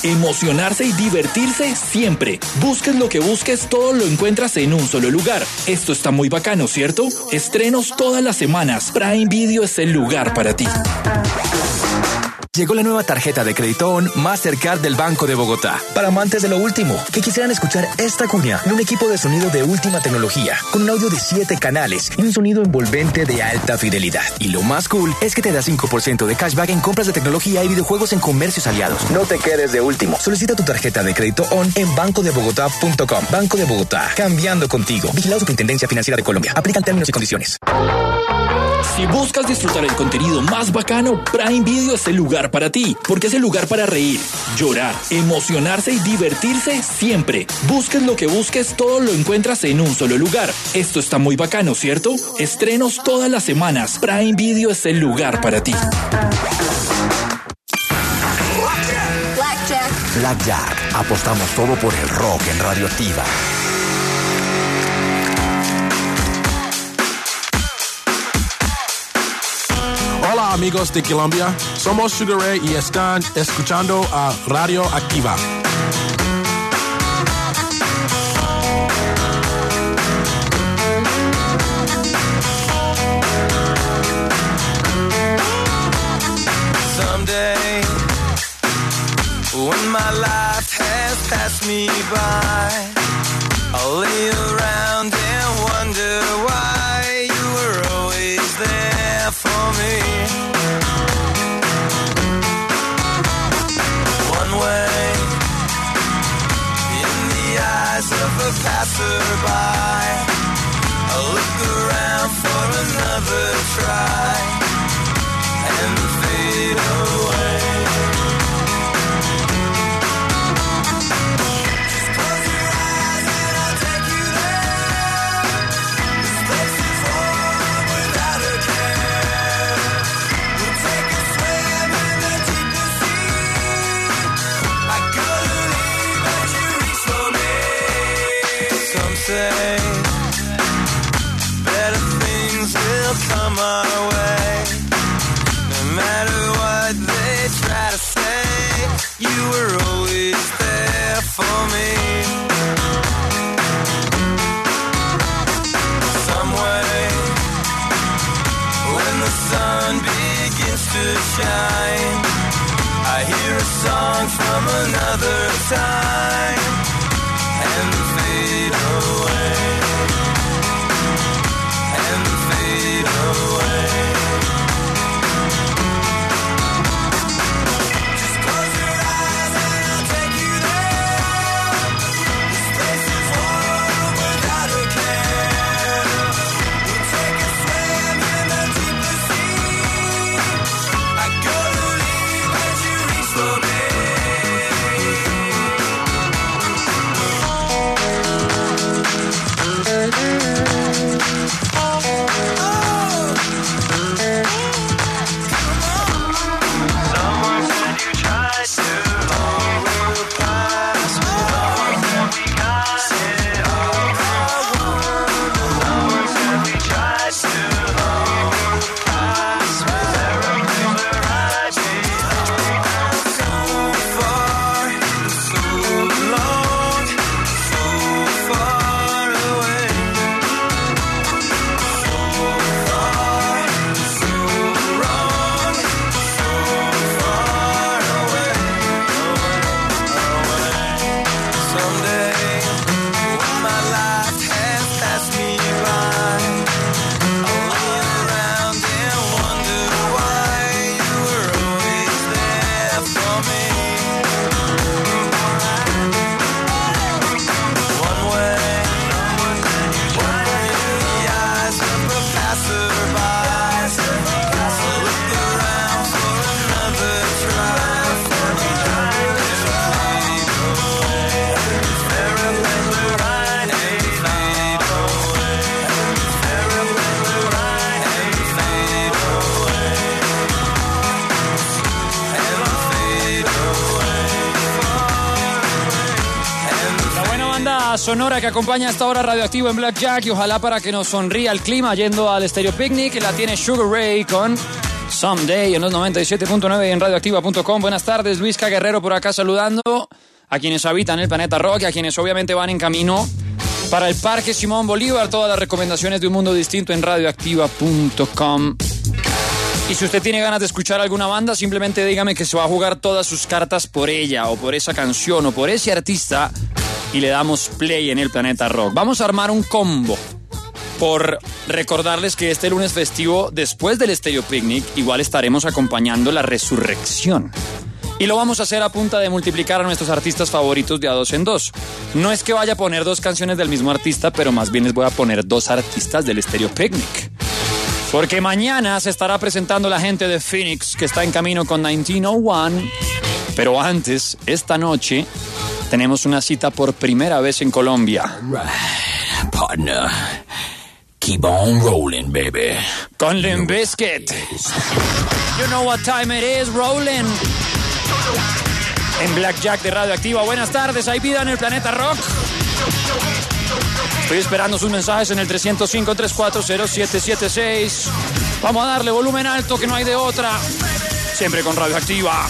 emocionarse y divertirse siempre. Busques lo que busques, todo lo encuentras en un solo lugar. Esto está muy bacano, ¿cierto? Estrenos todas las semanas. Prime Video es el lugar para ti. Llegó la nueva tarjeta de crédito ON Mastercard del Banco de Bogotá. Para amantes de lo último, que quisieran escuchar esta cuña en un equipo de sonido de última tecnología, con un audio de 7 canales y un sonido envolvente de alta fidelidad. Y lo más cool es que te da 5% de cashback en compras de tecnología y videojuegos en comercios aliados. No te quedes de último. Solicita tu tarjeta de crédito ON en bancodebogotá.com. Banco de Bogotá, cambiando contigo. Vigilado Superintendencia Financiera de Colombia. Aplican términos y condiciones. Si buscas disfrutar el contenido más bacano, Prime Video es el lugar para ti, porque es el lugar para reír, llorar, emocionarse y divertirse siempre. Busques lo que busques, todo lo encuentras en un solo lugar. Esto está muy bacano, ¿cierto? Estrenos todas las semanas. Prime Video es el lugar para ti. Blackjack. Apostamos todo por el rock en Radioactiva. Hola amigos de Colombia, somos Sugar Ray y están escuchando a Radio Activa. Someday, when my life has passed me by, I'll lay around and wonder why you were always there for me. One way, in the eyes of a passerby, I'll look around for another try and fade away. Say better things will come our way. No matter what they try to say, you were always there for me. Some way, when the sun begins to shine, I hear a song from another time and fade away, and fade away. Just close your eyes and I'll take you there. This place is warm without a care. We'll take a swim in the deepest sea. I gotta leave as you reach for me. Sonora que acompaña hasta ahora Radioactivo en Blackjack y ojalá para que nos sonría el clima yendo al Stereo Picnic. La tiene Sugar Ray con Someday en los 97.9 y en radioactiva.com. Buenas tardes, Luis K. Guerrero por acá saludando a quienes habitan el planeta rock y a quienes obviamente van en camino para el Parque Simón Bolívar. Todas las recomendaciones de un mundo distinto en radioactiva.com. Y si usted tiene ganas de escuchar alguna banda, simplemente dígame que se va a jugar todas sus cartas por ella o por esa canción o por ese artista y le damos play en el planeta rock. Vamos a armar un combo. Por recordarles que este lunes festivo, después del Stereo Picnic, igual estaremos acompañando la resurrección. Y lo vamos a hacer a punta de multiplicar a nuestros artistas favoritos de a dos en dos. No es que vaya a poner dos canciones del mismo artista, pero más bien les voy a poner dos artistas del Stereo Picnic. Porque mañana se estará presentando la gente de Phoenix, que está en camino con 1901. Pero antes, esta noche, tenemos una cita por primera vez en Colombia. Right, partner. Keep on rolling, baby. Con Limp Bizkit. You know what time it is, rolling. En Blackjack de Radioactiva. Buenas tardes, hay vida en el planeta rock. Estoy esperando sus mensajes en el 305-340-776. Vamos a darle volumen alto que no hay de otra. Siempre con Radioactiva.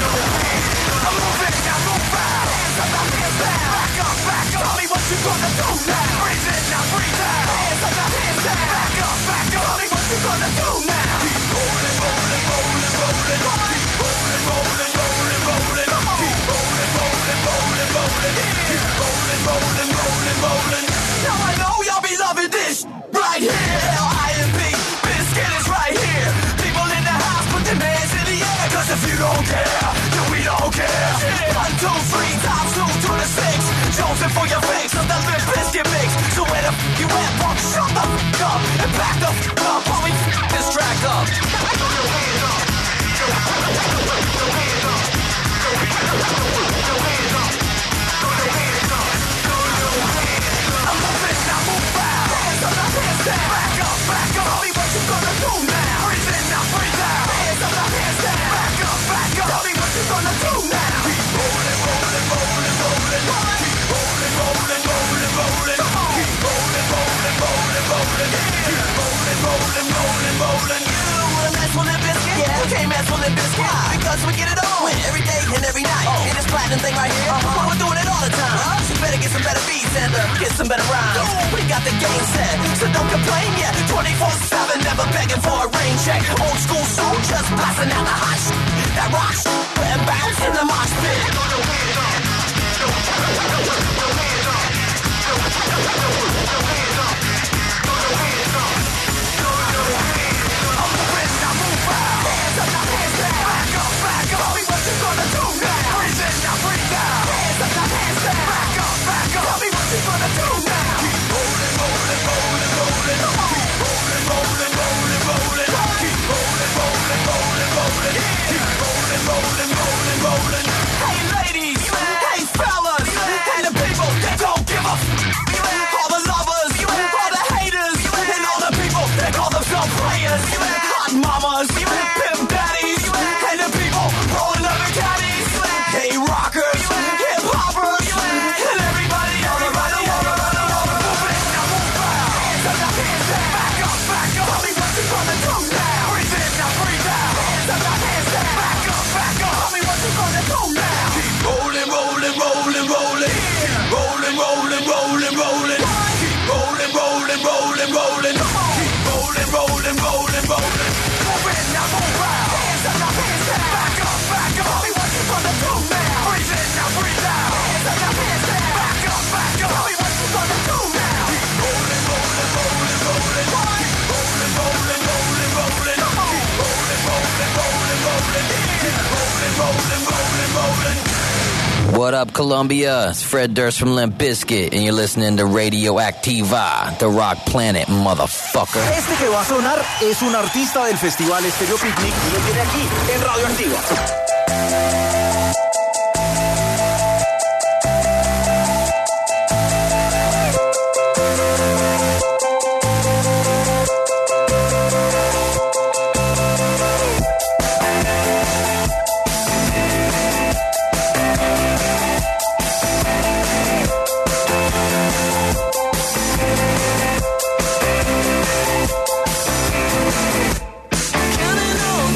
Now I know y'all be loving this right here. L-I-M-P, Bizkit is right here. People in the house, put their hands in the air. Cause if you don't care, then we don't care. 1, 2, 3, times 2 to the 6. Chosen for your fix of the Limp Bizkit mix. So where the f*** you at, punk? Shut the f*** up and back the f*** up while we f*** this track up. Back up, tell me what you gonna do now. Breathe in, now breathe out. Hands up, now hands down. Back up, tell me what you gonna do now. Keep rolling, rolling, rolling, rolling. Keep rolling, rolling, rolling, rolling. Keep rolling, rolling, rolling, rolling. Keep rolling, rolling, rolling, rolling. You wanna mess with Limp Bizkit? Yeah, we can't mess with Limp Bizkit. Because we get it on every day and every night. And this platinum thing right here, we're doing it all the time. So you better get some better beats and get some better rhymes. We got the game set, so don't complain yet. 24/7, never begging for a rain check. Old school soldiers blasting out the hot shit. That rock shit, and bounce in the mosh pit. I'm moving, now move out. Hands up, now hands down. Back up, tell me what you gonna do now. Breathe in, now breathe out. Hands up, now hands down. Back up, tell me what you gonna do now. Keep rolling, rolling, rolling, rolling. Keep rolling, rolling, rolling, rolling. Keep rolling, rolling, rolling, rolling. Keep rolling, rolling, rolling, rolling. Hey ladies, hey fellas, and the people that don't give a f***. All the lovers, all the haters, and all the people that call themselves players. Hot mamas, pimp daddies, and the people rolling up in caddies. Hey rockers, hip hoppers, and everybody, everybody, everybody, moving, now move out. Hands up, now hands down. Back up, tell me what you gonna do now. Breathe in, now breathe out. Hands up, now hands down. Back up, tell me what you gonna do now. Keep rolling, rolling, rolling, rolling. Keep rolling, rolling, rolling, rolling. Keep rolling, rolling, rolling, rolling. Keep rolling, rolling, rolling, rolling. Move in, now move out. Hands up, now hands down. Back up, tell me what you gonna do now. Breathe in, now breathe out. Hands up, now hands down. Back up, tell me what you gonna do now. Keep rolling, rolling, rolling, rolling. Keep rolling, rolling, rolling, rolling. Keep rolling, rolling, rolling, rolling. Keep rolling, rolling, rolling, rolling. What up, Colombia? It's Fred Durst from Limp Bizkit, and you're listening to Radioactiva, the rock planet, motherfucker. Este que va a sonar es un artista del Festival Stereo Picnic y lo tiene aquí en Radioactiva. Counting on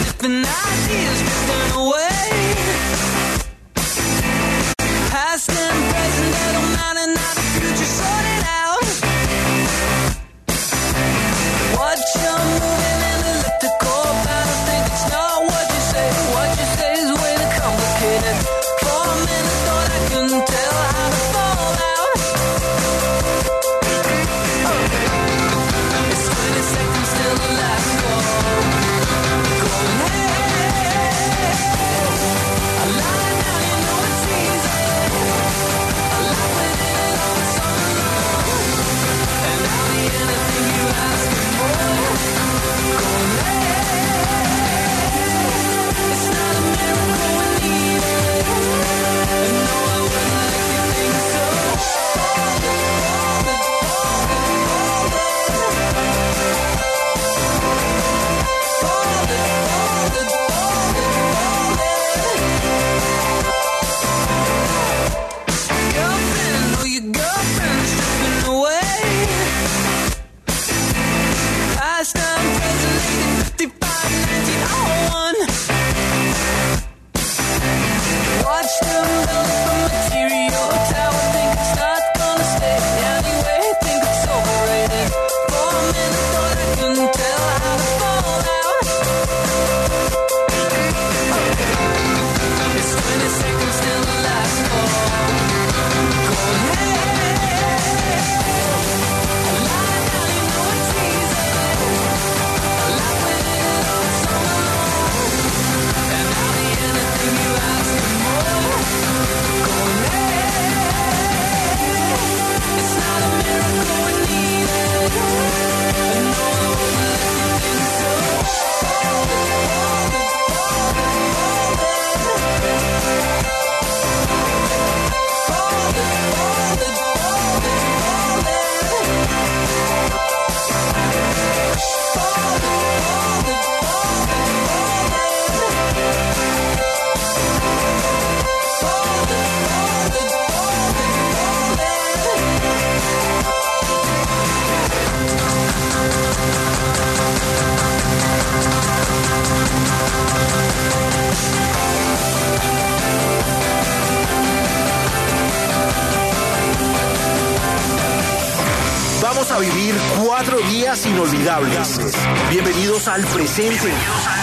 a vivir 4 días inolvidables. Bienvenidos al presente.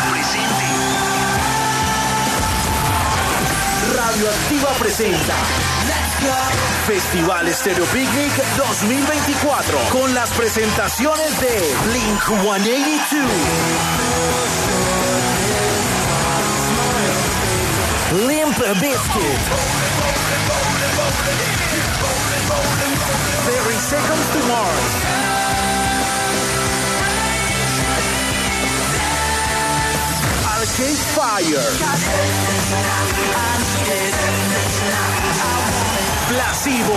Radioactiva presenta Festival Stereo Picnic 2024 con las presentaciones de Blink-182, Limp Bizkit, 30 Seconds to Mars, Arcade Fire, Placebo,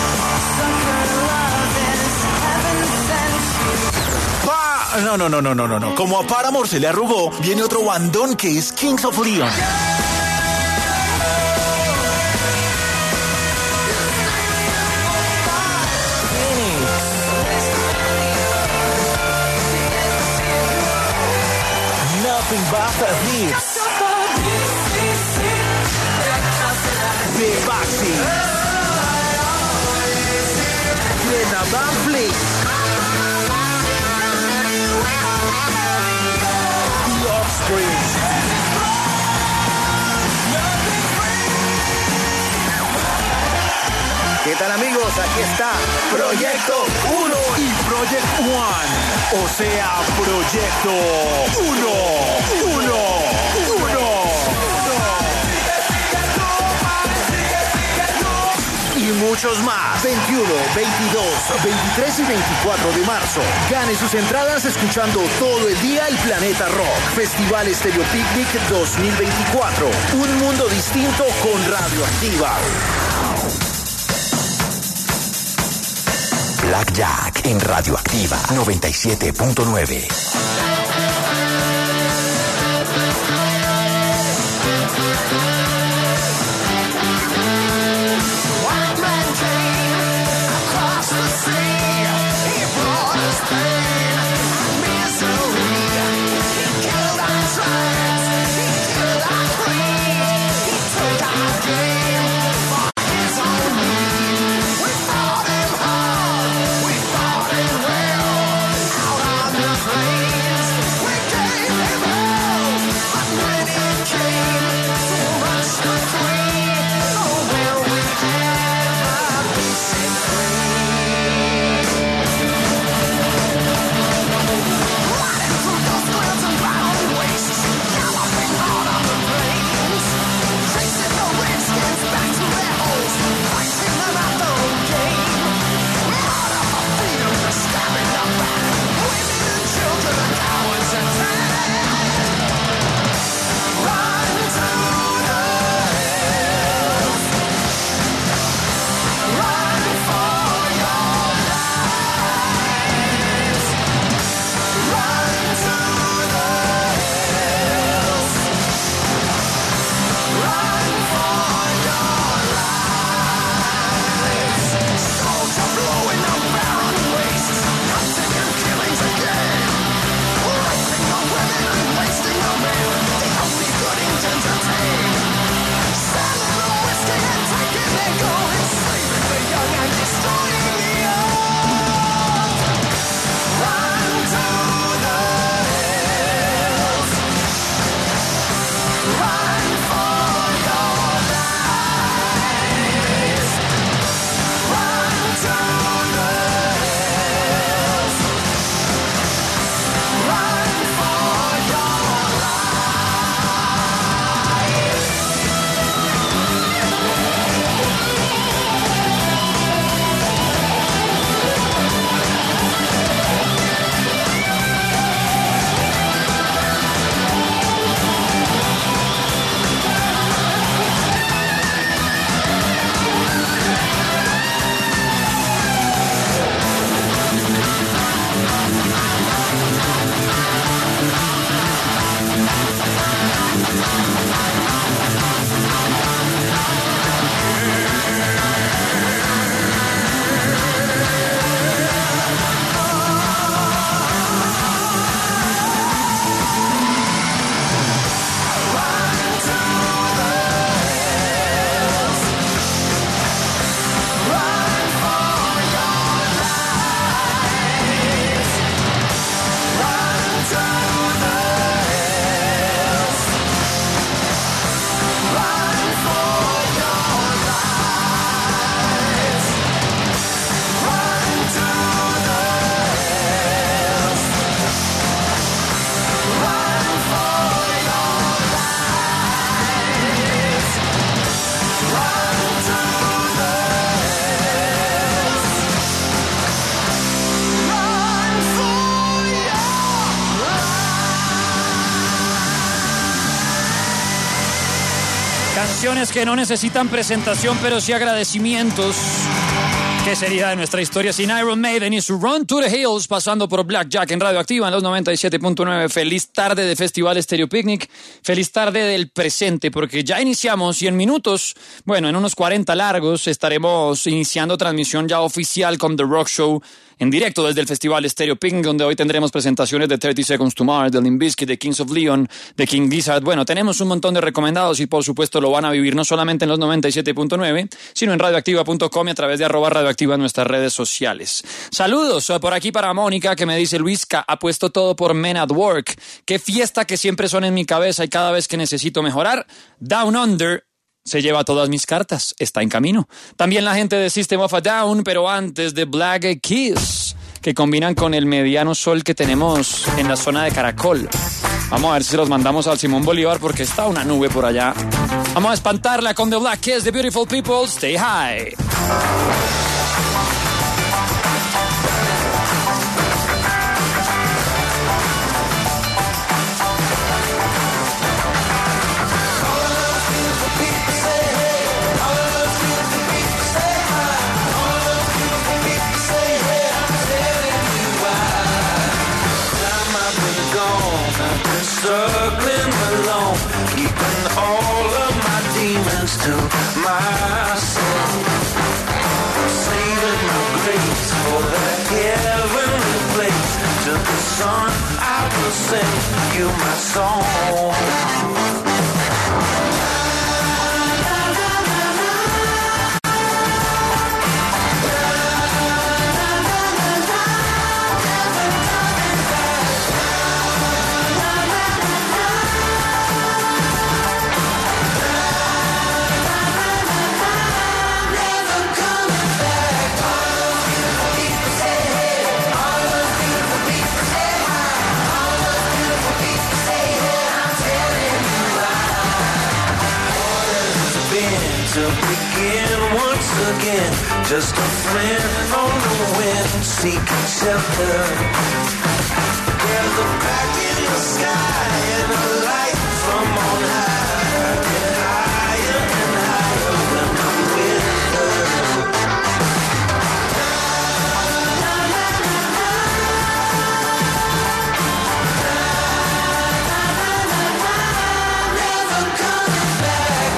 No. Como a Paramore se le arrugó, viene otro bandón que es Kings of Leon. Nothing but the hits. The Vaccine. Greta Van Fleet. The Offspring. ¿Qué tal, amigos? Aquí está Proyecto 1 y Project One. O sea, Proyecto 1. Y muchos más. 21, 22, 23 y 24 de marzo. Gane sus entradas escuchando todo el día el Planeta Rock. Festival Stereo Picnic 2024. Un mundo distinto con Radioactiva. Blackjack en Radioactiva 97.9. canciones que no necesitan presentación, pero sí agradecimientos. ¿Qué sería de nuestra historia sin Iron Maiden y su Run to the Hills, pasando por Blackjack en Radioactiva en los 97.9? Feliz tarde de Festival Estéreo Picnic, feliz tarde del presente, porque ya iniciamos y en minutos, bueno, en unos 40 largos, estaremos iniciando transmisión ya oficial con The Rock Show en directo desde el Festival Estéreo Picnic, donde hoy tendremos presentaciones de 30 Seconds to Mars, de Limp Bizkit, de Kings of Leon, de King Gizzard. Bueno, tenemos un montón de recomendados y por supuesto lo van a vivir no solamente en los 97.9, sino en radioactiva.com y a través de @radioactiva en nuestras redes sociales. Saludos por aquí para Mónica, que me dice: Luisca, apuesto todo por Men at Work. Qué fiesta que siempre son en mi cabeza y cada vez que necesito mejorar. Down Under se lleva todas mis cartas, está en camino. También la gente de System of a Down, pero antes de Black Keys, que combinan con el mediano sol que tenemos en la zona de Caracol. Vamos a ver si los mandamos al Simón Bolívar porque está una nube por allá. Vamos a espantarla con The Black Keys, The Beautiful People, Stay High. Circling alone, keeping all of my demons to myself, saving my grace for that heavenly place. To the sun I will sing you my song. To begin once again, just a friend on the wind, seeking shelter. There's a crack in the sky and a light from on high, get higher and higher when I'm with her. Never coming back.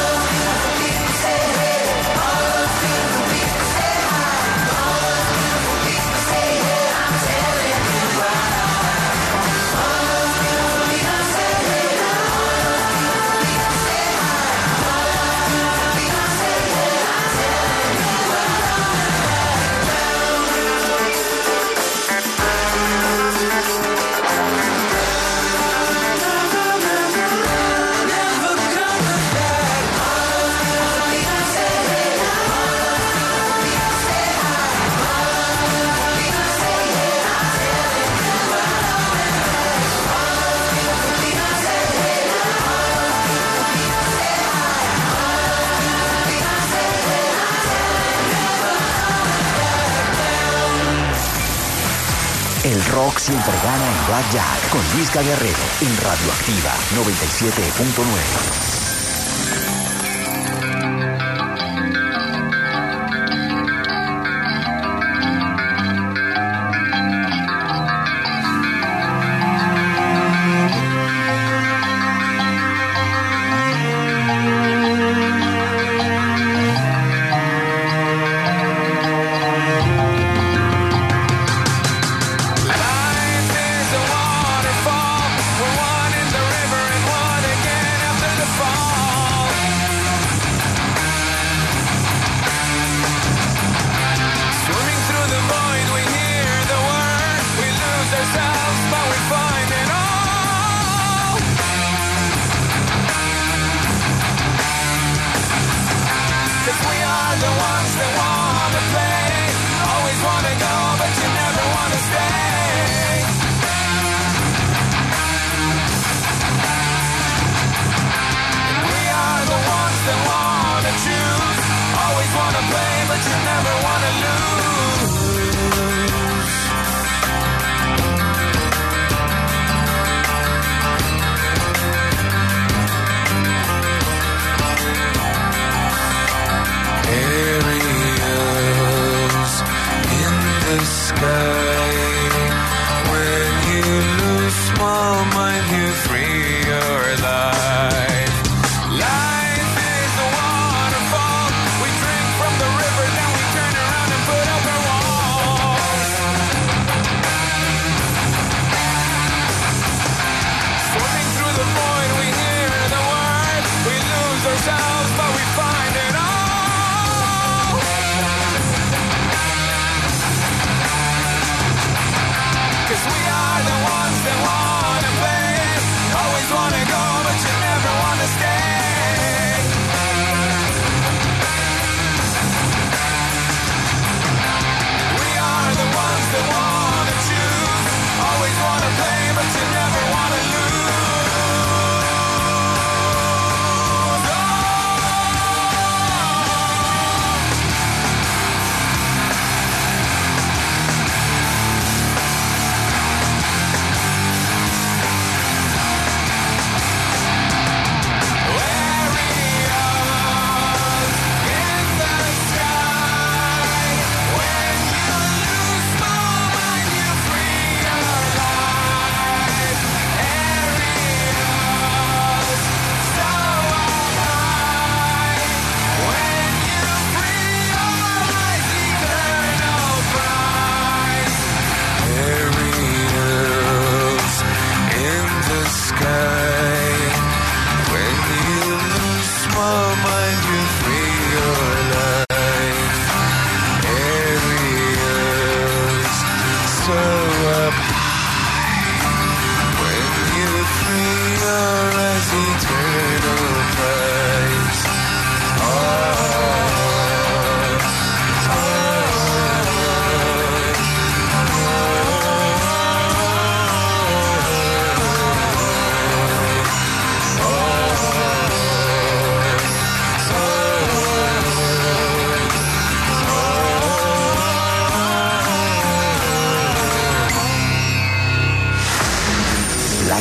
El rock siempre gana en Blackjack con Luisca Guerrero en Radioactiva 97.9.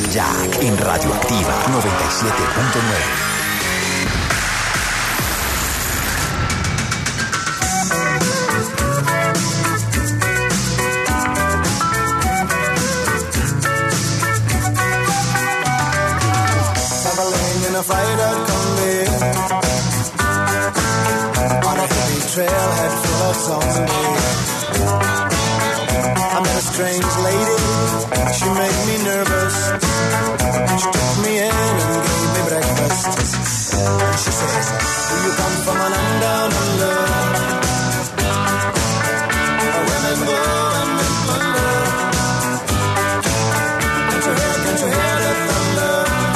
Blackjack en Radioactiva 97.9. In a fighter combi on a heavy trailhead full of zombies. I met a strange lady, she made me nervous. She took me in and gave me breakfast. She says, do you come from a land down under? Women go and men wonder. Can't you hear the thunder?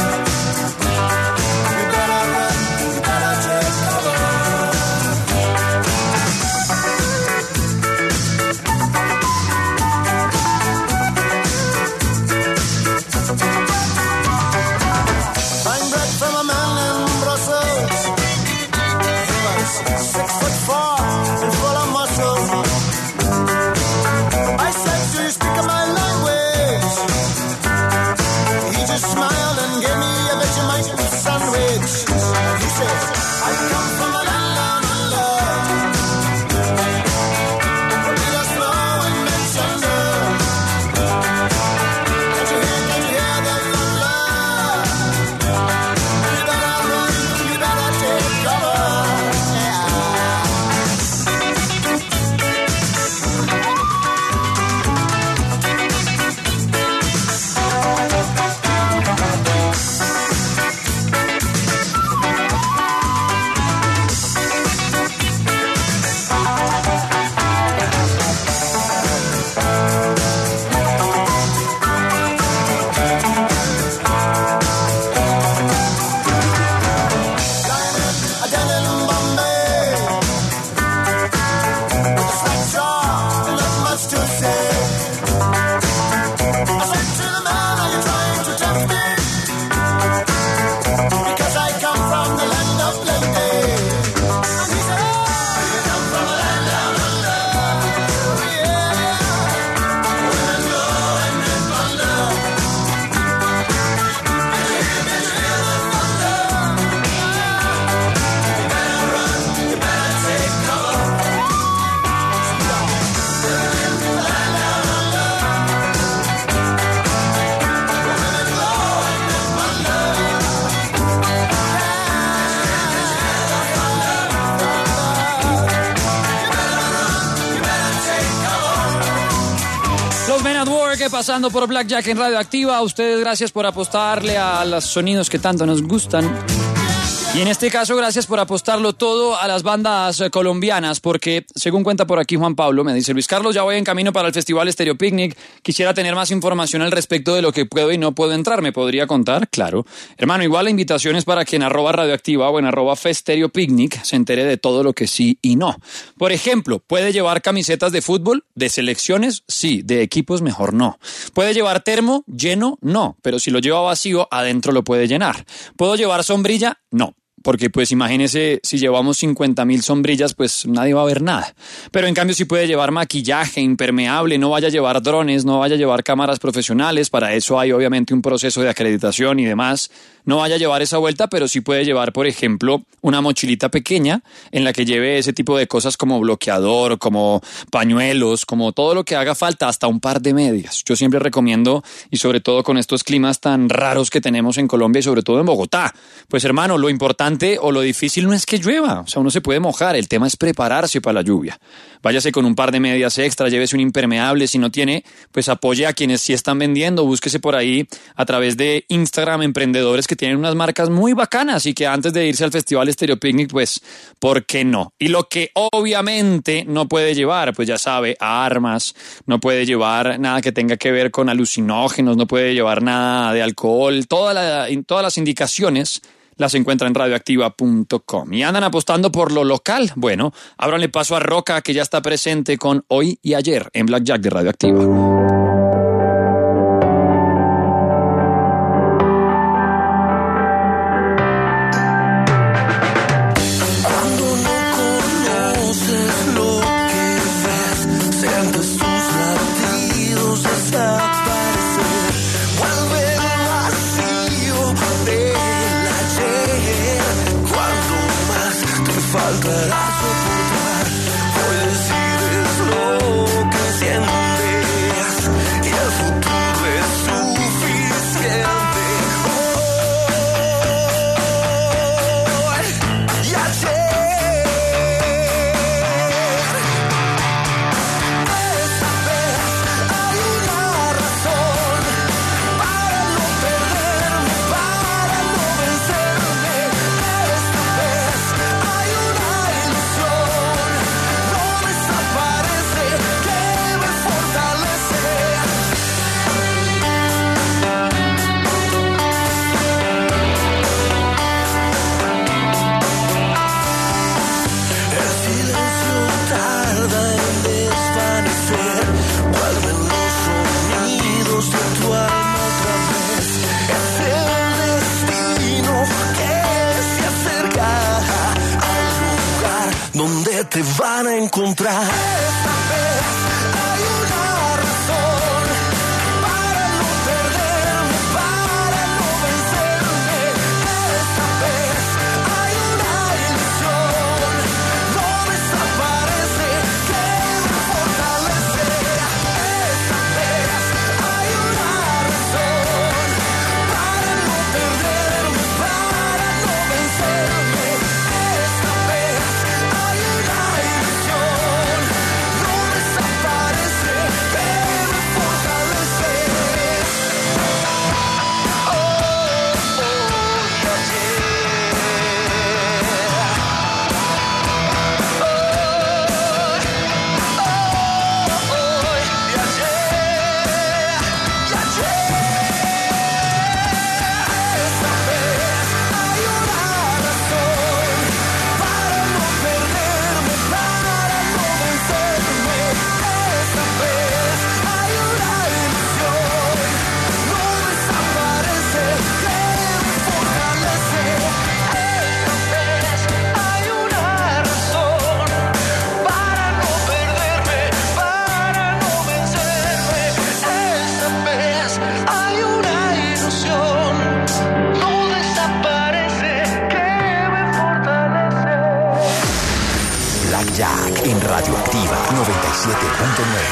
Pasando por Blackjack en Radioactiva. A ustedes gracias por apostarle a los sonidos que tanto nos gustan. Y en este caso, gracias por apostarlo todo a las bandas colombianas, porque según cuenta por aquí Juan Pablo, me dice: Luis Carlos, ya voy en camino para el Festival Stereo Picnic. Quisiera tener más información al respecto de lo que puedo y no puedo entrar. ¿Me podría contar? Claro. Hermano, igual la invitación es para que en @radioactiva o en @Stereo Picnic se entere de todo lo que sí y no. Por ejemplo, ¿puede llevar camisetas de fútbol? ¿De selecciones? Sí. ¿De equipos? Mejor no. ¿Puede llevar termo? ¿Lleno? No. Pero si lo lleva vacío, adentro lo puede llenar. ¿Puedo llevar sombrilla? No. Porque pues imagínese, si llevamos 50,000 sombrillas, pues nadie va a ver nada. Pero en cambio si puede llevar maquillaje impermeable, no vaya a llevar drones, no vaya a llevar cámaras profesionales, para eso hay obviamente un proceso de acreditación y demás. No vaya a llevar esa vuelta, pero sí puede llevar, por ejemplo, una mochilita pequeña en la que lleve ese tipo de cosas como bloqueador, como pañuelos, como todo lo que haga falta, hasta un par de medias. Yo siempre recomiendo, y sobre todo con estos climas tan raros que tenemos en Colombia y sobre todo en Bogotá, pues hermano, lo importante o lo difícil no es que llueva, o sea, uno se puede mojar, el tema es prepararse para la lluvia. Váyase con un par de medias extra, llévese un impermeable, si no tiene, pues apoye a quienes sí están vendiendo, búsquese por ahí a través de Instagram emprendedores que tienen unas marcas muy bacanas y que antes de irse al Festival Stereo Picnic, pues, ¿por qué no? Y lo que obviamente no puede llevar, pues ya sabe, armas, no puede llevar nada que tenga que ver con alucinógenos, no puede llevar nada de alcohol, todas las indicaciones las encuentra en radioactiva.com. ¿Y andan apostando por lo local? Bueno, ábranle paso a Roca, que ya está presente con Hoy y Ayer en Blackjack de Radioactiva. Sientes sus latidos desaparecer. Vuelve a donde te van a encontrar. Esta vez hay una razón para no perderme, para no vencerme. Esta vez hay una ilusión, no desaparece, que me fortalece. Esta vez hay una razón para no perderme, para no vencerme. Esta vez hay una ilusión, no desaparece, que me fortalece. Blackjack en Radioactiva 97.9.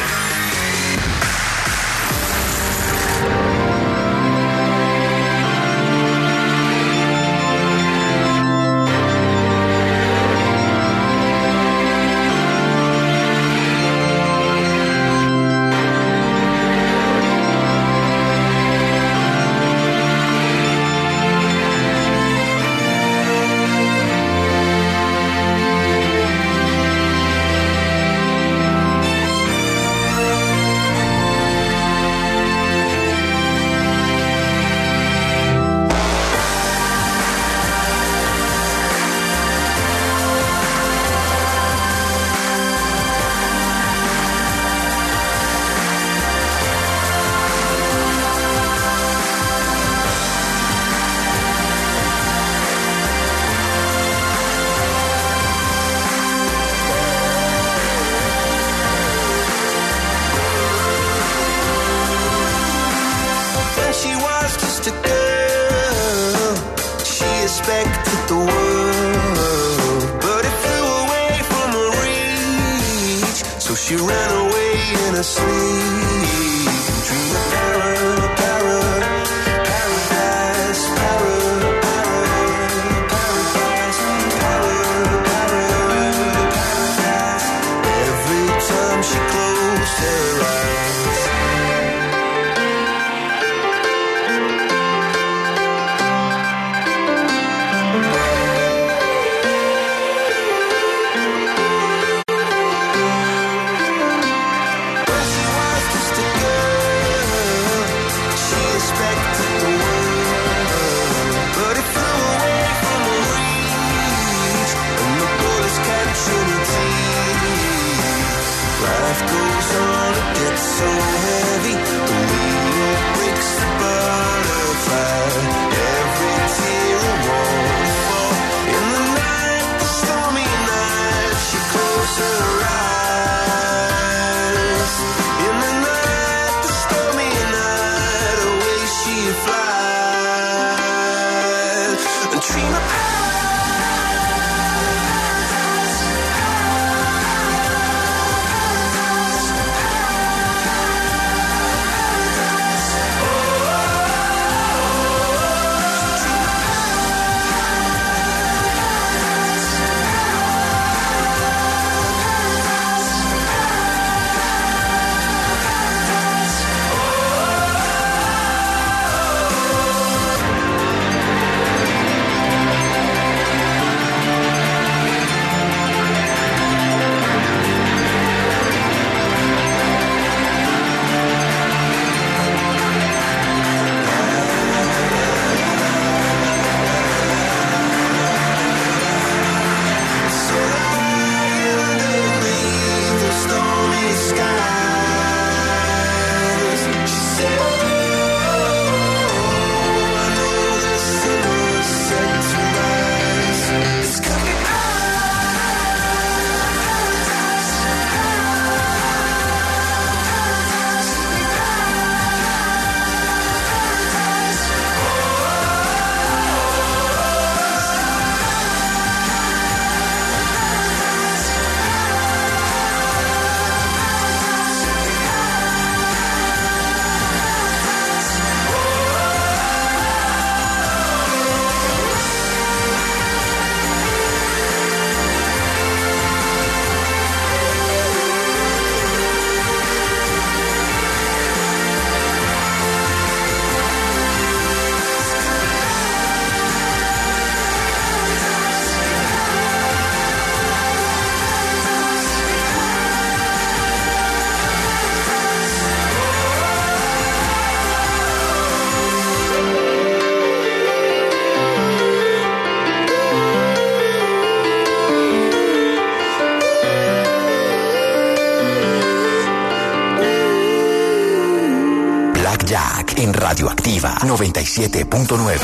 When she was just a girl, she expected the world, but it flew away from her reach. So she ran away in her sleep, dream of paradise, paradise, paradise. Every time she closed her eyes. When she was just a girl, she expected the world, but it flew away from her reach, and the bullets catching her teeth. Life goes on, it gets so heavy, the wheel breaks the butterfly. Every tear a waterfall. In the night, the stormy night, she closed her eyes. In the night, the stormy night, away she flies. A dream of paradise. en Radioactiva 97.9.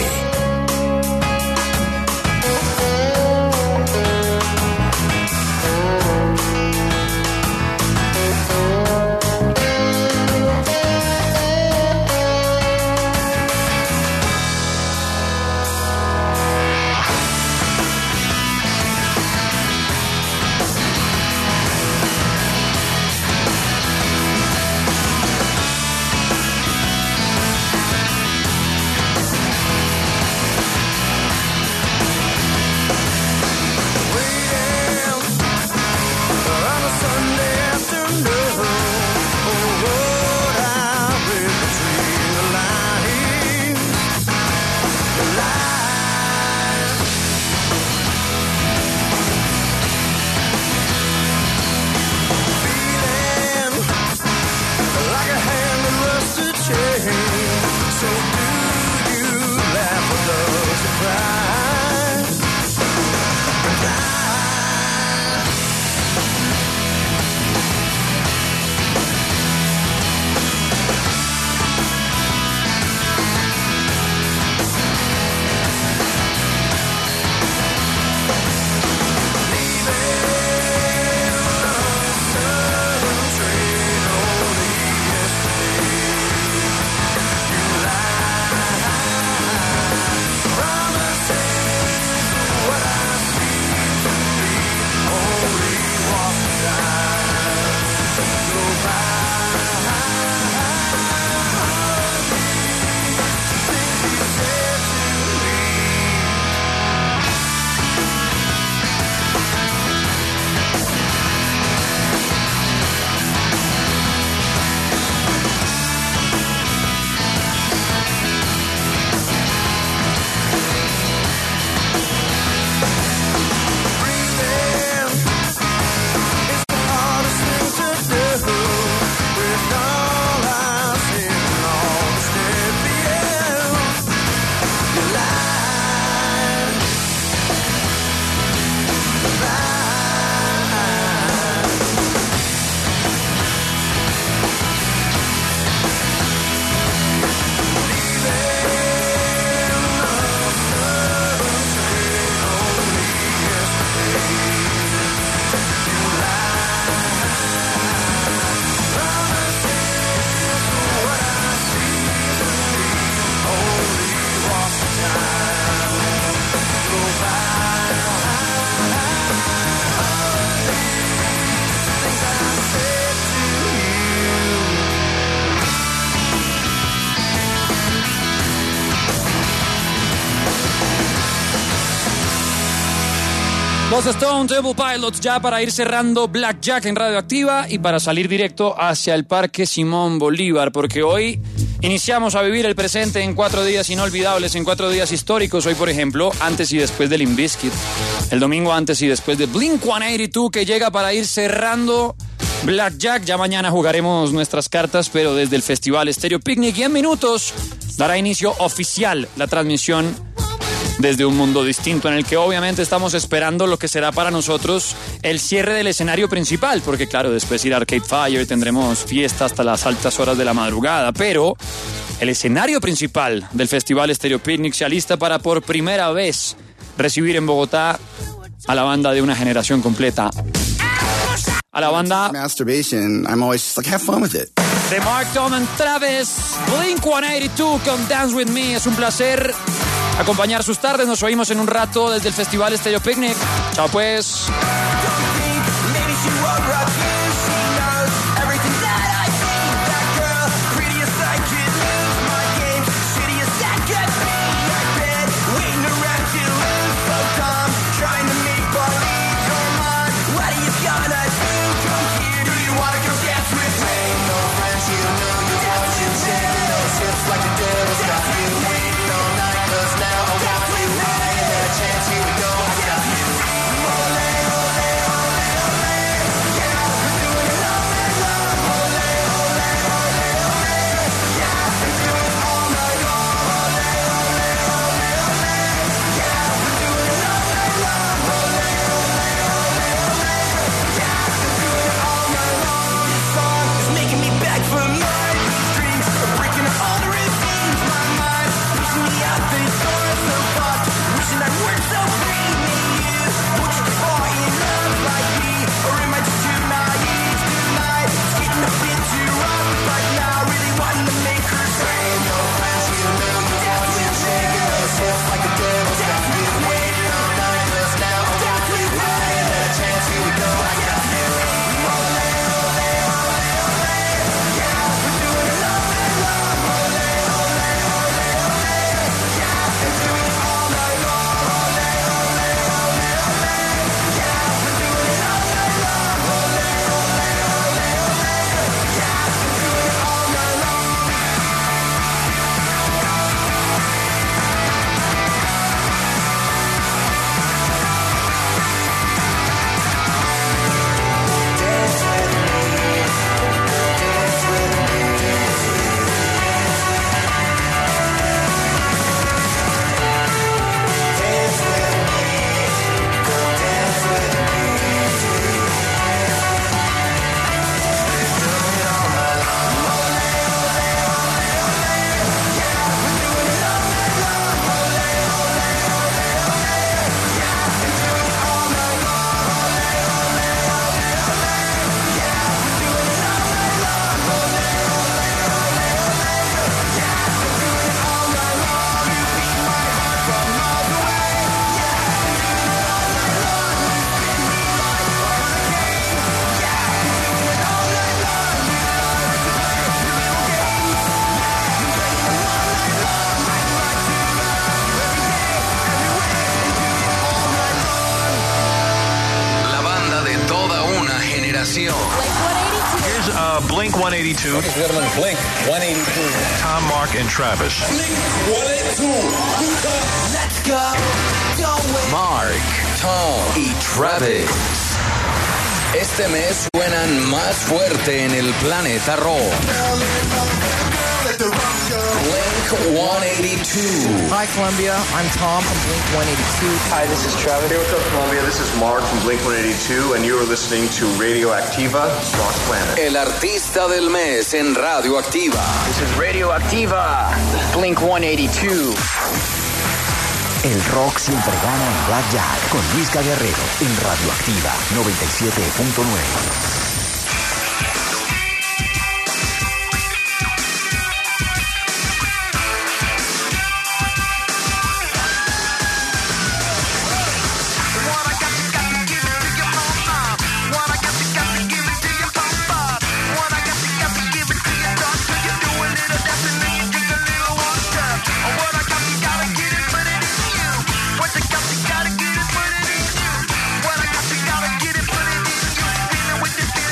Los Stone Temple Pilots ya para ir cerrando Blackjack en Radioactiva y para salir directo hacia el Parque Simón Bolívar, porque hoy iniciamos a vivir el presente en 4 días inolvidables, en 4 días históricos. Hoy, por ejemplo, antes y después de Limp Bizkit. El domingo antes y después de Blink-182, que llega para ir cerrando Blackjack. Ya mañana jugaremos nuestras cartas, pero desde el Festival Stereo Picnic. Y en minutos dará inicio oficial la transmisión desde un mundo distinto, en el que obviamente estamos esperando lo que será para nosotros el cierre del escenario principal, porque claro, después irá Arcade Fire, tendremos fiesta hasta las altas horas de la madrugada, pero el escenario principal del Festival Stereo Picnic se alista para por primera vez recibir en Bogotá a la banda de una generación completa. A la banda Masturbation, I'm always just like, have fun with it. de Mark Donald Travis, Blink-182 con Dance With Me. Es un placer acompañar sus tardes. Nos oímos en un rato desde el Festival Stereo Picnic. Chao pues. Chance, here we go. I got you. Ole, ole. inspiración. Here's Blink 182. Blink 182. Tom, Mark, and Travis. Let's go. Mark, Tom y Travis. Este mes suenan más fuerte en el planeta rock. Blink 182. Hi, Columbia. I'm Tom from Blink 182. Hi, this is Travis. Hey, what's up, Columbia? This is Mark from Blink 182, and you are listening to Radioactiva, Rock Planet. El artista del mes en Radioactiva. This is Radioactiva, Blink 182. El rock siempre gana en Blackjack con Luisca Guerrero en Radioactiva 97.9. Gotta get it, put it in you. What I got, you gotta get it, put it in you. Feeling with the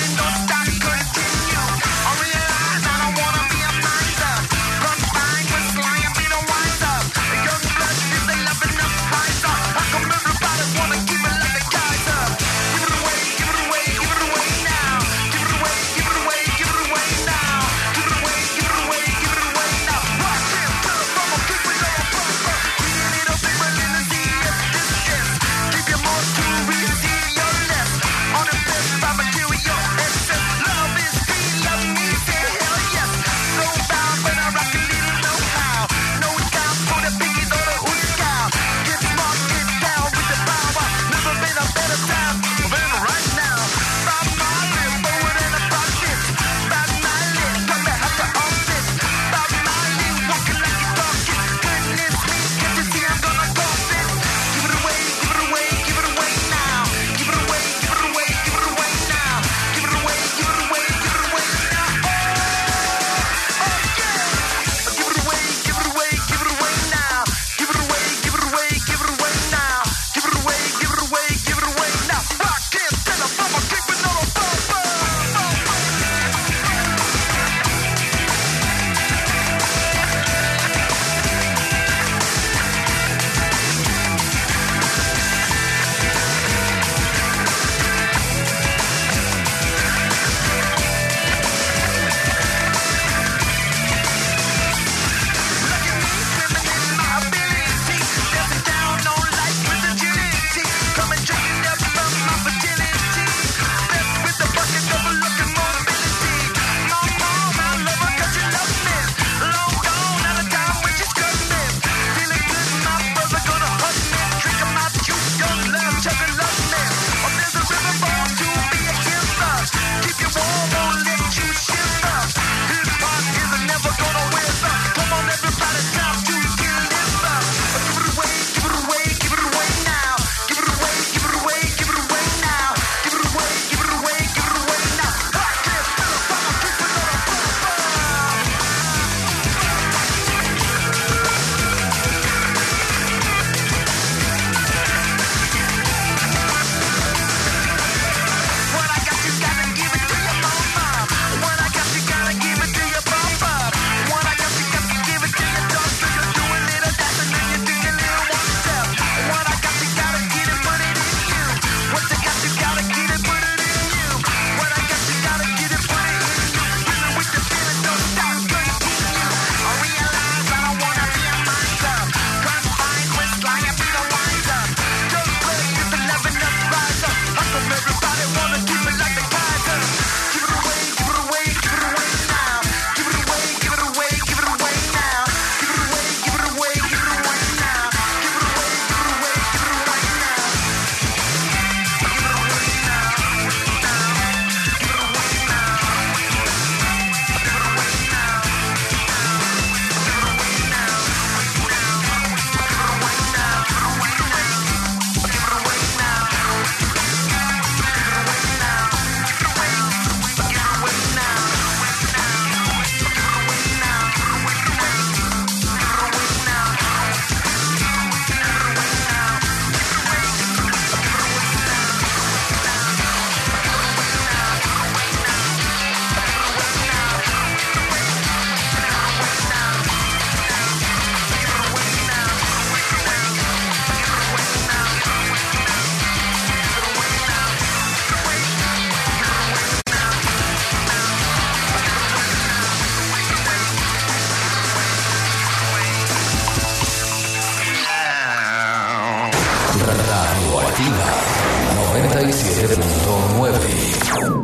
97.9.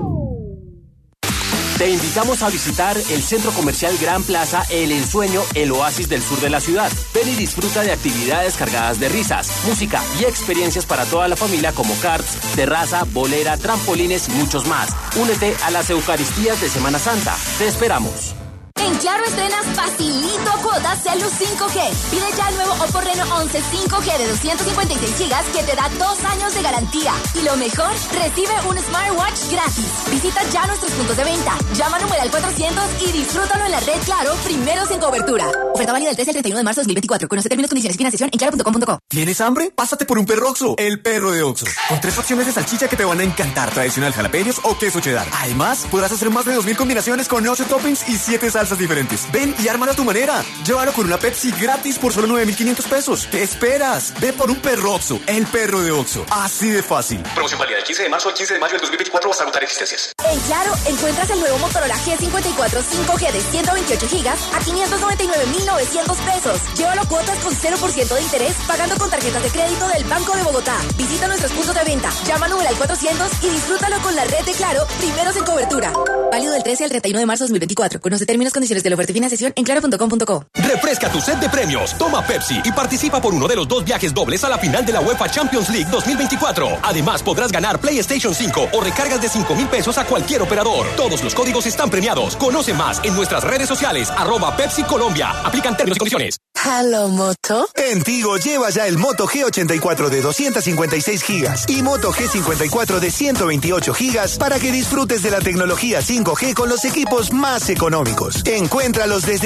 Te invitamos a visitar el Centro Comercial Gran Plaza El Ensueño, el oasis del sur de la ciudad. Ven y disfruta de actividades cargadas de risas, música y experiencias para toda la familia como karts, terraza, bolera, trampolines y muchos más. Únete a las Eucaristías de Semana Santa. Te esperamos. En Claro estrenas facilito cuotas Celu 5G. Pide ya el nuevo Oppo Reno 11 5G de 256 GB que te da 2 años de garantía. Y lo mejor, recibe un smartwatch gratis. Visita ya nuestros puntos de venta. Llama al numeral 400 y disfrútalo en la red Claro, primeros en cobertura. Oferta válida del 13 al 31 de marzo de 2024. Conoce términos, condiciones y financiación en claro.com.co. ¿Tienes hambre? Pásate por un perro Oxxo, el perro de Oxxo. Con 3 opciones de salchicha que te van a encantar. Tradicional, jalapeños o queso cheddar. Además, podrás hacer más de 2000 combinaciones con 8 toppings y 7 salsas diferentes. Ven y ármalo a tu manera. Llévalo con una Pepsi gratis por solo 9.500 pesos. ¿Qué esperas? Ve por un perro Oxxo, el perro de Oxxo. Así de fácil. Promoción válida del 15 de marzo al 15 de mayo del 2024 hasta agotar existencias. En Claro, encuentras el nuevo Motorola G54 5G de 128 GB a 599.900 pesos. Llévalo cuotas con 0% de interés pagando con tarjetas de crédito del Banco de Bogotá. Visita nuestros puntos de venta. Llama al numeral 400 y disfrútalo con la red de Claro, primeros en cobertura. Válido del 13 al 31 de marzo de 2024. Conoce términos, condiciones de la oferta y financiación en claro.com.co. Refresca tu set de premios, toma Pepsi y participa por uno de los 2 viajes dobles a la final de la UEFA Champions League 2024. Además, podrás ganar PlayStation 5 o recargas de 5.000 pesos a cualquier operador. Todos los códigos están premiados. Conoce más en nuestras redes sociales, @Pepsi Colombia. Aplican términos y condiciones. Hello, Moto. En Tigo lleva ya el Moto G84 de 256 gigas y Moto G54 de 128 gigas para que disfrutes de la tecnología 5G con los equipos más económicos. Encuéntralos desde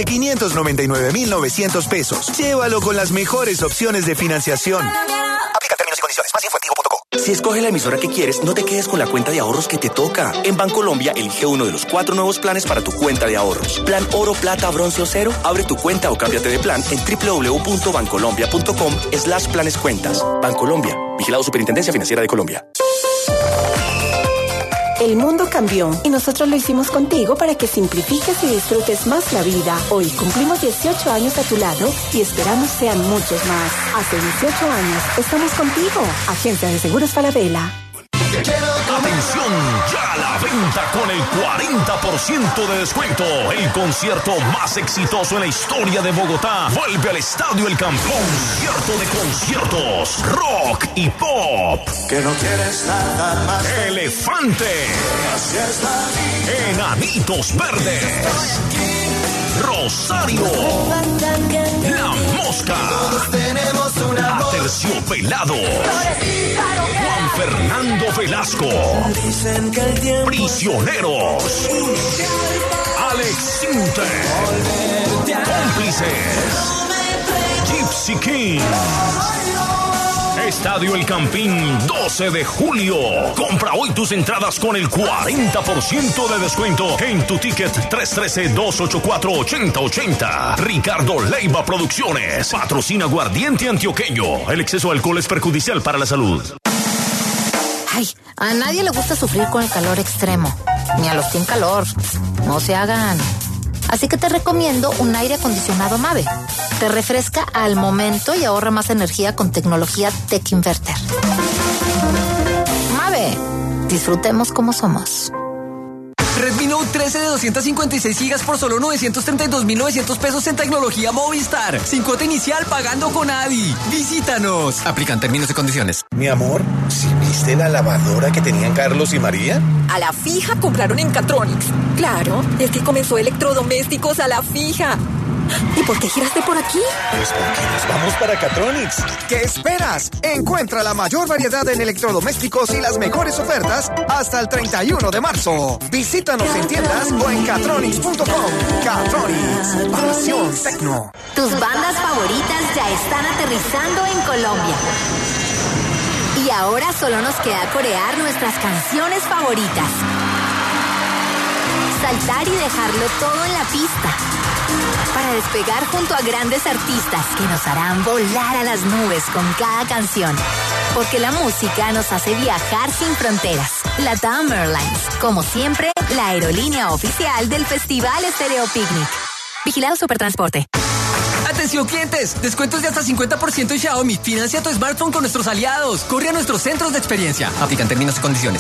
599.900 pesos. Llévalo con las mejores opciones de financiación. Aplica términos y condiciones. Más info en tigo.co. Si escoges la emisora que quieres, no te quedes con la cuenta de ahorros que te toca. En Bancolombia, elige uno de los 4 nuevos planes para tu cuenta de ahorros. Plan Oro, Plata, Bronce o Cero. Abre tu cuenta o cámbiate de plan en www.bancolombia.com/planescuentas. Bancolombia. Vigilado Superintendencia Financiera de Colombia. El mundo cambió y nosotros lo hicimos contigo para que simplifiques y disfrutes más la vida. Hoy cumplimos 18 años a tu lado y esperamos sean muchos más. Hace 18 años estamos contigo. Agencia de Seguros Falabella. Atención, ya a la venta con el 40% de descuento. El concierto más exitoso en la historia de Bogotá vuelve al Estadio El Campín. Concierto de conciertos, rock y pop. Que no quieres nada más. Elefante. Enanitos Verdes. Rosario. La Mosca. Aterciopelado. Juan Fernando Velasco. Prisioneros. Alex Sinter. Cómplices. Gypsy King. Estadio El Campín, 12 de julio. Compra hoy tus entradas con el 40% de descuento en tu ticket 313-284-8080. Ricardo Leiva Producciones. Patrocina Aguardiente Antioqueño. El exceso de alcohol es perjudicial para la salud. Ay, a nadie le gusta sufrir con el calor extremo. Ni a los Team Calor. No se hagan. Así que te recomiendo un aire acondicionado Mave. Te refresca al momento y ahorra más energía con tecnología Tech Inverter. Mave, disfrutemos como somos. Redmi Note 13 de 256 GB por solo 932.900 pesos en tecnología Movistar. Sin cuota inicial pagando con Adi. Visítanos. Aplican términos y condiciones. Mi amor, ¿sí viste la lavadora que tenían Carlos y María? A la fija compraron en Catronics. Claro, es que comenzó electrodomésticos a la fija. ¿Y por qué giraste por aquí? Pues porque nos vamos para Catronics. ¿Qué esperas? Encuentra la mayor variedad en electrodomésticos y las mejores ofertas hasta el 31 de marzo. Visítanos en tiendas o en catronics.com. Catronics, pasión tecno. Tus bandas favoritas ya están aterrizando en Colombia. Y ahora solo nos queda corear nuestras canciones favoritas. Saltar y dejarlo todo en la pista. Para despegar junto a grandes artistas que nos harán volar a las nubes con cada canción. Porque la música nos hace viajar sin fronteras. LATAM Airlines, como siempre, la aerolínea oficial del Festival Estéreo Picnic. Vigilado Supertransporte. Atención clientes, descuentos de hasta 50% en Xiaomi. Financia tu smartphone con nuestros aliados. Corre a nuestros centros de experiencia. Aplican términos y condiciones.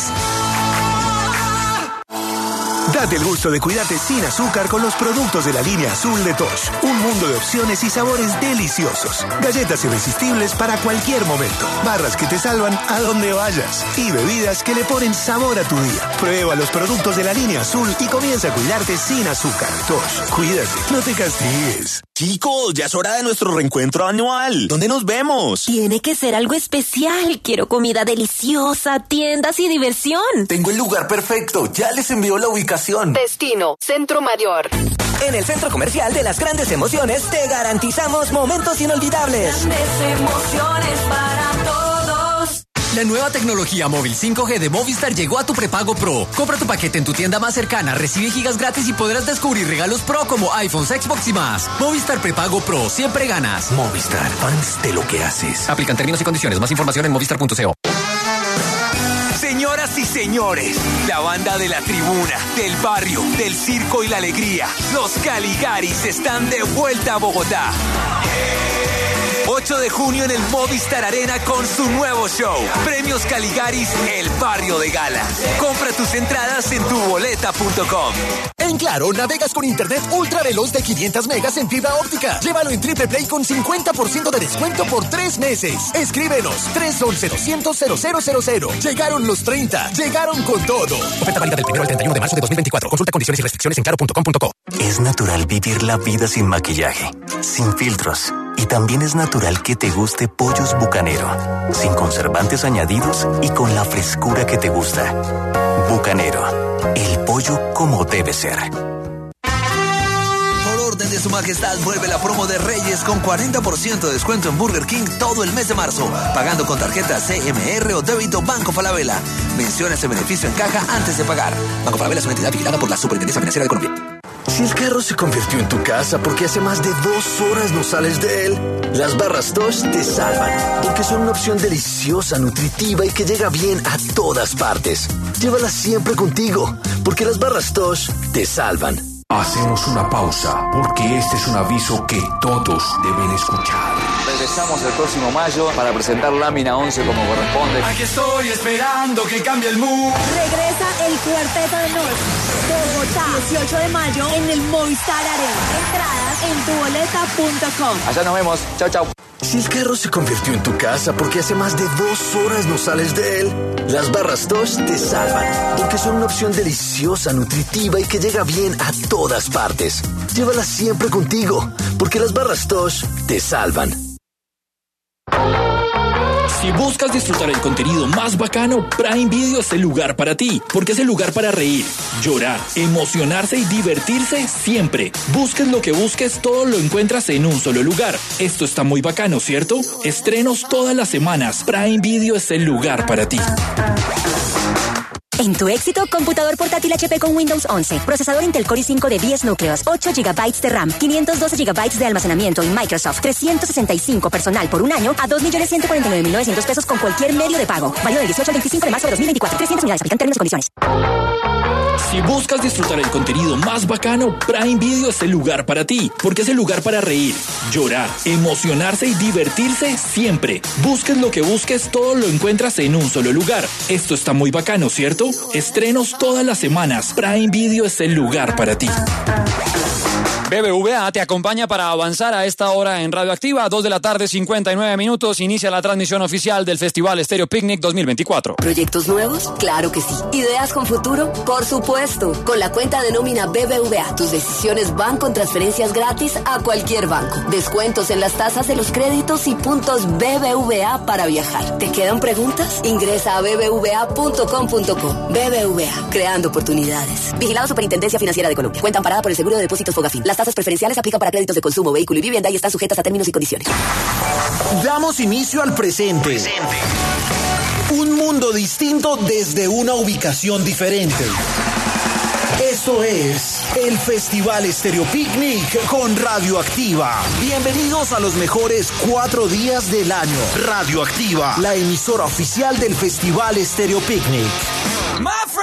Date el gusto de cuidarte sin azúcar con los productos de la línea azul de Tosh. Un mundo de opciones y sabores deliciosos. Galletas irresistibles para cualquier momento. Barras que te salvan a donde vayas. Y bebidas que le ponen sabor a tu día. Prueba los productos de la línea azul y comienza a cuidarte sin azúcar. Tosh, cuídate, no te castigues. Chicos, ya es hora de nuestro reencuentro anual. ¿Dónde nos vemos? Tiene que ser algo especial. Quiero comida deliciosa, tiendas y diversión. Tengo el lugar perfecto. Ya les envío la ubicación. Destino, Centro Mayor. En el Centro Comercial de las Grandes Emociones te garantizamos momentos inolvidables. Grandes emociones para todos. La nueva tecnología móvil 5G de Movistar llegó a tu prepago Pro. Compra tu paquete en tu tienda más cercana, recibe gigas gratis y podrás descubrir regalos Pro como iPhones, Xbox y más. Movistar prepago Pro, siempre ganas. Movistar, fans de lo que haces. Aplican términos y condiciones. Más información en movistar.co. Señoras y señores, la banda de la tribuna, del barrio, del circo y la alegría, los Caligaris están de vuelta a Bogotá. 8 de junio en el Movistar Arena con su nuevo show. Premios Caligaris, el barrio de gala. Compra tus entradas en tuboleta.com. En Claro, navegas con internet ultra veloz de 500 megas en fibra óptica. Llévalo en Triple Play con 50% de descuento por 3 meses. Escríbenos 311-200-0000. Llegaron los 30. Llegaron con todo. Oferta válida del 1 al 31 de marzo de 2024. Consulta condiciones y restricciones en claro.com.co. Es natural vivir la vida sin maquillaje, sin filtros. Y también es natural que te guste Pollos Bucanero, sin conservantes añadidos y con la frescura que te gusta. Bucanero, el pollo como debe ser. Por orden de su majestad, vuelve la promo de Reyes con 40% de descuento en Burger King todo el mes de marzo, pagando con tarjeta CMR o débito Banco Falabella. Menciona ese beneficio en caja antes de pagar. Banco Falabella es una entidad vigilada por la Superintendencia Financiera de Colombia. Si el carro se convirtió en tu casa porque hace más de 2 horas no sales de él, las barras Tosh te salvan, porque son una opción deliciosa, nutritiva y que llega bien a todas partes. Llévalas siempre contigo, porque las barras Tosh te salvan. Hacemos una pausa, porque este es un aviso que todos deben escuchar. Regresamos el próximo mayo para presentar Lámina 11 como corresponde. Aquí estoy esperando que cambie el mood. Regresa el Cuarteto de Nos. Bogotá, 18 de mayo en el Movistar Arena. Entradas en tuboleta.com. Allá nos vemos. Chau, chau. Si el carro se convirtió en tu casa porque hace más de 2 horas no sales de él, las barras Tosh te salvan, porque son una opción deliciosa, nutritiva y que llega bien a todas partes. Llévalas siempre contigo, porque las barras Tosh te salvan. Si buscas disfrutar el contenido más bacano, Prime Video es el lugar para ti, porque es el lugar para reír, llorar, emocionarse y divertirse siempre. Busques lo que busques, todo lo encuentras en un solo lugar. Esto está muy bacano, ¿cierto? Estrenos todas las semanas. Prime Video es el lugar para ti. En tu éxito, computador portátil HP con Windows 11, procesador Intel Core i5 de 10 núcleos, 8 GB de RAM, 512 GB de almacenamiento y Microsoft 365 personal por un año a 2.149.900 pesos con cualquier medio de pago. Válido del 18 al 25 de marzo de 2024. 300 unidades. Aplican términos y condiciones. Si buscas disfrutar el contenido más bacano, Prime Video es el lugar para ti, porque es el lugar para reír, llorar, emocionarse y divertirse siempre. Busques lo que busques, todo lo encuentras en un solo lugar. Esto está muy bacano, ¿cierto? Estrenos todas las semanas. Prime Video es el lugar para ti. BBVA te acompaña para avanzar a esta hora en Radioactiva. 2 de la tarde, 59 minutos. Inicia la transmisión oficial del Festival Stereo Picnic 2024. ¿Proyectos nuevos? Claro que sí. ¿Ideas con futuro? Por supuesto. Con la cuenta de nómina BBVA, tus decisiones van con transferencias gratis a cualquier banco. Descuentos en las tasas de los créditos y puntos BBVA para viajar. ¿Te quedan preguntas? Ingresa a bbva.com.co. BBVA, creando oportunidades. Vigilado Superintendencia Financiera de Colombia. Cuenta amparada por el Seguro de Depósitos Fogafín. Las tasas preferenciales aplican para créditos de consumo, vehículo y vivienda y están sujetas a términos y condiciones. Damos inicio al presente. Un mundo distinto desde una ubicación diferente. Esto es el Festival Stereo Picnic con Radioactiva. Bienvenidos a los mejores 4 días del año. Radioactiva, la emisora oficial del Festival Stereo Picnic. ¡Mafia!